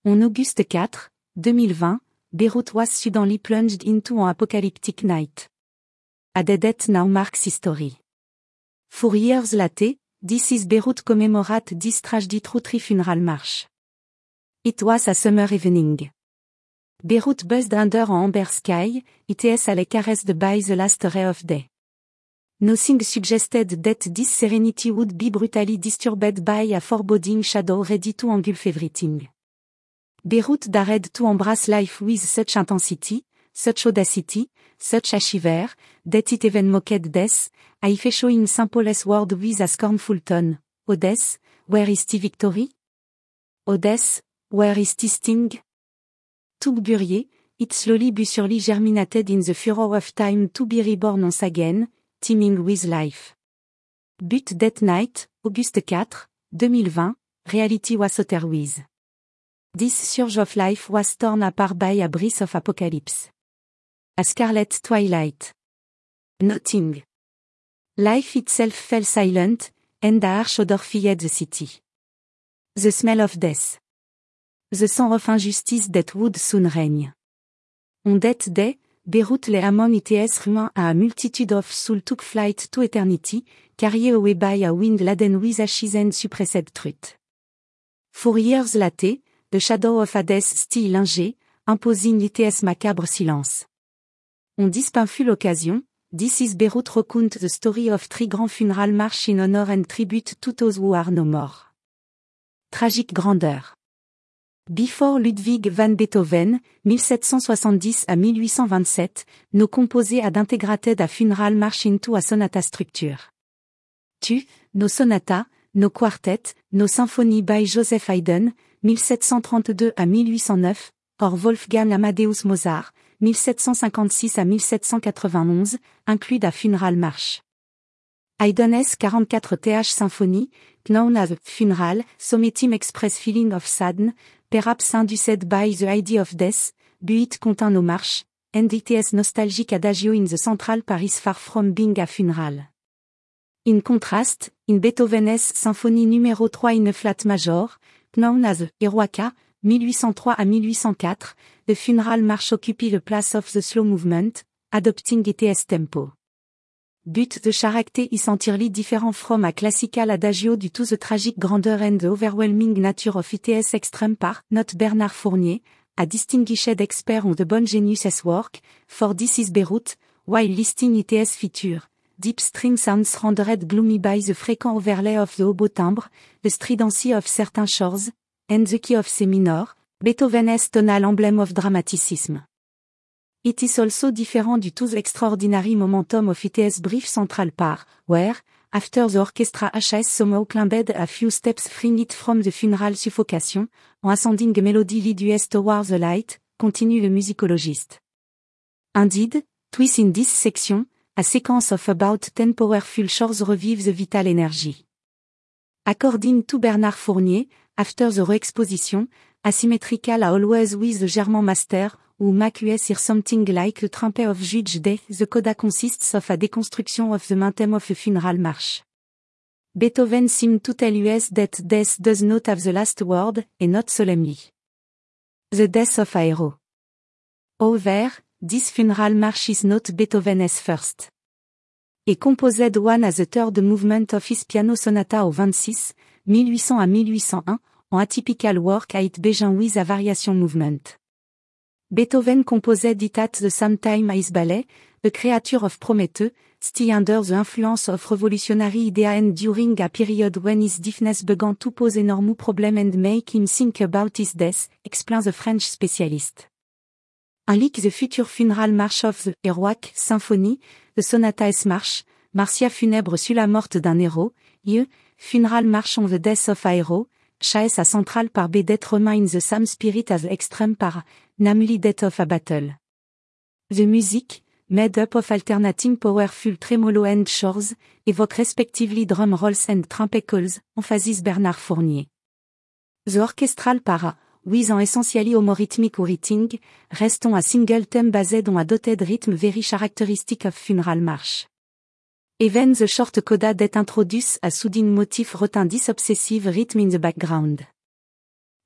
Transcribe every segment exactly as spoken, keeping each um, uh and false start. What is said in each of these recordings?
On August quatre, deux mille vingt, Beirut was suddenly plunged into an apocalyptic night. A death now marks history. Four years later, this is Beirut commemorate this tragedy through three funeral march. It was a summer evening. Beirut buzzed under an amber sky, it is a caressed by the last ray of day. Nothing suggested that this serenity would be brutally disturbed by a foreboding shadow ready to engulf everything. Beirut dared to embrace life with such intensity, such audacity, such a shiver, that it even mocked death, if showing simplest word with a scornful tone. O death, where is the victory? O death, where is the sting? To bury, it slowly but surely germinated in the furrow of time to be reborn once again, teeming with life. But that night, August fourth, deux mille vingt, reality was over with. This surge of life was torn apart by a breath of apocalypse. A scarlet twilight. Nothing. Life itself fell silent, and a harsh odor filled the city. The smell of death. The scent of injustice that would soon reign. On that day, Beirut lay among its ruins, a multitude of souls took flight to eternity, carried away by a wind laden with ashes and suppressed truth. Four years later, the shadow of a death still lingered, imposing its macabre silence. On dispeint fut l'occasion, this is Beirut recount the story of three grand funeral march in honor and tribute to those who are no more. Tragique grandeur. Before Ludwig van Beethoven, mille sept cent soixante-dix à mille huit cent vingt-sept, no composé had integrated a funeral march into a sonata structure. Tu, no sonata, no quartet, no symphonie by Joseph Haydn, mille sept cent trente-deux à mille huit cent neuf, or Wolfgang Amadeus Mozart, mille sept cent cinquante-six à mille sept cent quatre-vingt-onze, include a funeral march. Haydn's quarante-quatre th symphonie, known as funeral, sommetim express feeling of sadness, perhaps induced by the idea of death, but it contain no march, and it is nostalgic adagio in the central Paris far from being a funeral. In contrast, in Beethoven's symphonie numéro trois in flat major, known as Eroica, mille huit cent trois à mille huit cent quatre, the funeral march occupies the place of the slow movement, adopting its tempo. But the character is entirely different from a classical adagio due to the tragic grandeur and the overwhelming nature of its extreme part, not Bernard Fournier, a distinguished expert on the bon genius's work, for this is Beirut, while listing its feature. Deep string sounds rendered gloomy by the frequent overlay of the oboe timbre, the stridency of certain chords, and the key of C minor, Beethoven's tonal emblem of dramaticism. It is also different due to the extraordinary momentum of its brief central part, where, after the orchestra has somehow climbed a few steps freeing it from the funeral suffocation, an ascending melody leads towards the light, continue le musicologist. Indeed, twice in this section, a sequence of about ten powerful chords revives the vital energy. According to Bernard Fournier, after the re-exposition, asymmetrical are always with the German master, who make us hear something like the trumpet of Judge Day. The coda consists of a deconstruction of the main theme of a funeral march. Beethoven seemed to tell us that death does not have the last word, and not solemnly. The death of a hero. However, this funeral march is not Beethoven's first. He composed one as the third movement of his piano sonata au vingt-six, mille huit cents à mille huit cent un, an atypical work it began with a variation movement. Beethoven composed it at the same time as ballet, a creature of Prometheus, still under the influence of revolutionary ideas and during a period when his deafness began to pose enormous problems and make him think about his death, explains the French specialist. Unlike the future funeral march of the Heroic Symphony, the Sonata S March, Marcia funèbre sur la morte d'un héros, ye, funeral march on the death of a hero, chase a central par B that remain the same spirit as the extreme par, namely death of a battle. The music, made up of alternating powerful tremolo and chords, evoke respectively drum rolls and trumpet calls, emphasise Bernard Fournier. The orchestral para, with an essentially homorhythmic writing, reste on a single theme based on a dotted rhythm very characteristic of funeral march. Even the short coda that introduce a soothing motif retain this obsessive rhythm in the background.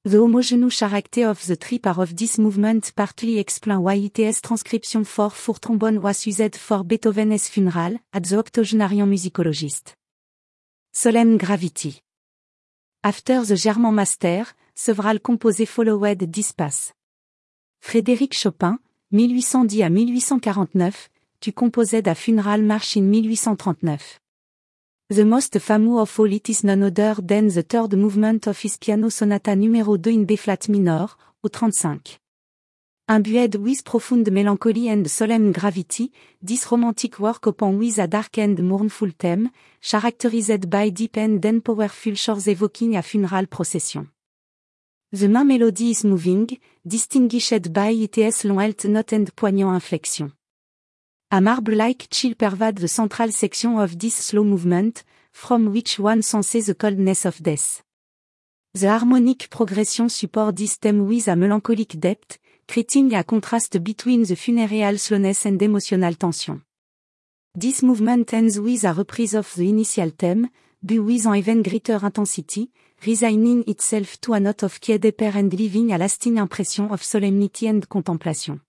The homogeneous character of the three part of this movement partly explain why its transcription for four trombone was used for Beethoven's funeral, at the octogenarian musicologist. Solemn Gravity. After the German master, several composés followed this path. Frédéric Chopin, dix-huit cent dix à dix-huit cent quarante-neuf, tu composed a funeral march in dix-huit cent trente-neuf. The most famous of all it is none other than the third movement of his piano sonata numéro deux in B-flat minor, au trente-cinq. Imbued with profound melancholy and solemn gravity, this romantic work open with a dark and mournful theme, characterized by deep and then powerful chords evoking a funeral procession. The main melody is moving, distinguished by its long helt note and poignant inflection. A marble-like chill pervade the central section of this slow movement, from which one senses the coldness of death. The harmonic progression supports this theme with a melancholic depth, creating a contrast between the funereal slowness and emotional tension. This movement ends with a reprise of the initial theme, but with an even greater intensity, resigning itself to a note of quiet deeper and leaving a lasting impression of solemnity and contemplation.